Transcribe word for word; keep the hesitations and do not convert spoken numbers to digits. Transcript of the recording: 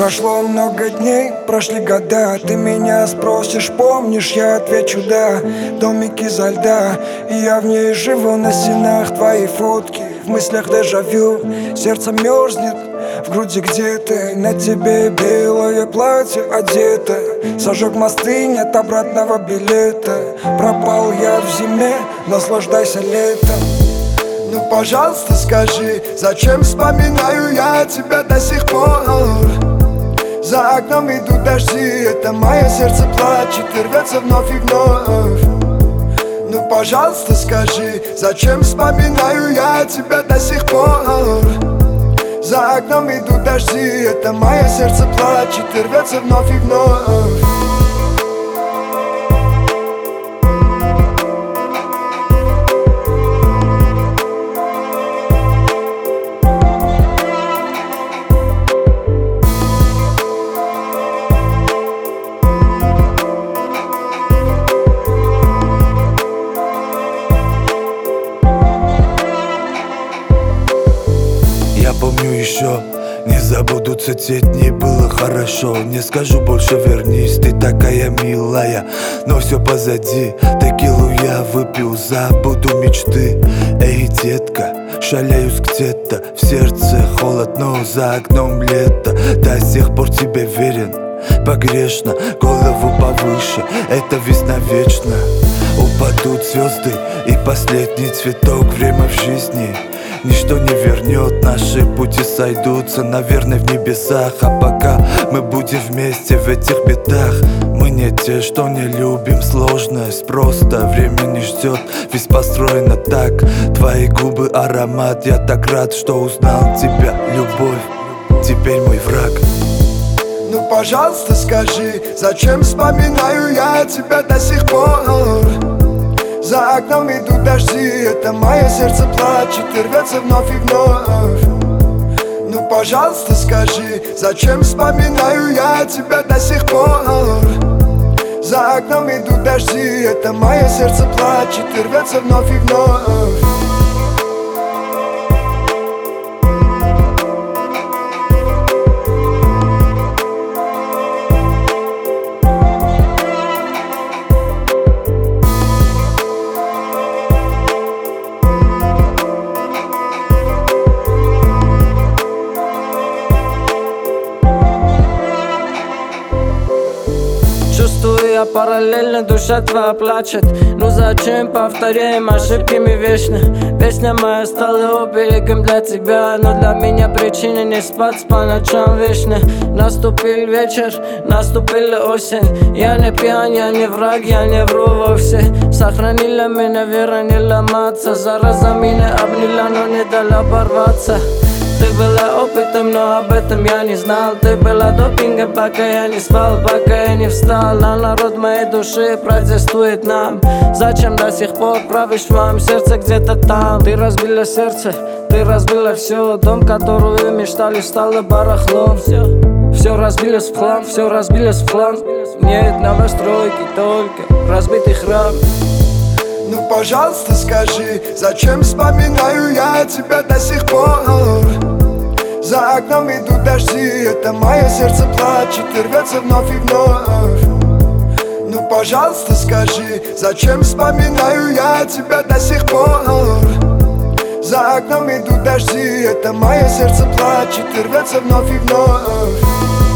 Прошло много дней, прошли года. Ты меня спросишь, помнишь, я отвечу да. Домик изо льда, и я в ней живу. На стенах твои фотки, в мыслях дежавю. Сердце мерзнет, в груди где-то. На тебе белое платье одето. Сожег мосты, нет обратного билета. Пропал я в зиме, наслаждайся летом. Ну пожалуйста скажи, зачем вспоминаю я тебя до сих пор? За окном идут дожди, это мое сердце плачет и рвется вновь и вновь. Ну пожалуйста скажи, зачем вспоминаю я тебя до сих пор? За окном идут дожди, это мое сердце плачет и рвется вновь и вновь. Я помню еще, не забудутся те дни, было хорошо. Не скажу больше вернись, ты такая милая, но все позади. Текилу я выпил, забуду мечты. Эй, детка, шаляюсь где-то, в сердце холод, но за окном лето. До сих пор тебе верен, погрешно, голову повыше, это весна вечна. Упадут звезды и последний цветок, время в жизни ничто не вернет, наши пути сойдутся, наверное, в небесах. А пока мы будем вместе в этих бедах. Мы не те, что не любим сложность, просто время не ждет, ведь построено так. Твои губы аромат, я так рад, что узнал тебя, любовь, теперь мой враг. Ну пожалуйста скажи, зачем вспоминаю я тебя до сих пор? За окном идут дожди, это мое сердце плачет и рвется вновь и вновь. Ну пожалуйста скажи, зачем вспоминаю я тебя до сих пор? За окном идут дожди, это мое сердце плачет и рвется вновь и вновь. Чувствую я параллельно, душа твоя плачет. Ну зачем повторяем ошибки мы вечно? Песня моя стала оберегом для тебя, но для меня причина не спать по ночам вечно. Наступил вечер, наступила осень. Я не пьян, я не враг, я не вру вовсе. Сохранила меня вера не ломаться. Зараза меня обняла, но не дала порваться. Ты была опытом, но об этом я не знал. Ты была допингом, пока я не спал, пока я не встал. А народ моей души протестует нам. Зачем до сих пор правишь в моем сердце где-то там? Ты разбила сердце, ты разбила все. Дом, который мечтали, стало барахлом. Все, все разбилось в хлам, все разбилось в хлам. Нет новостройки, только разбитый храм. Ну пожалуйста скажи, зачем вспоминаю я тебя до сих пор? За окном идут дожди, это мое сердце плачет и рвется вновь и вновь. Ну пожалуйста скажи, зачем вспоминаю я тебя до сих пор? За окном идут дожди, это мое сердце плачет и рвется вновь и вновь.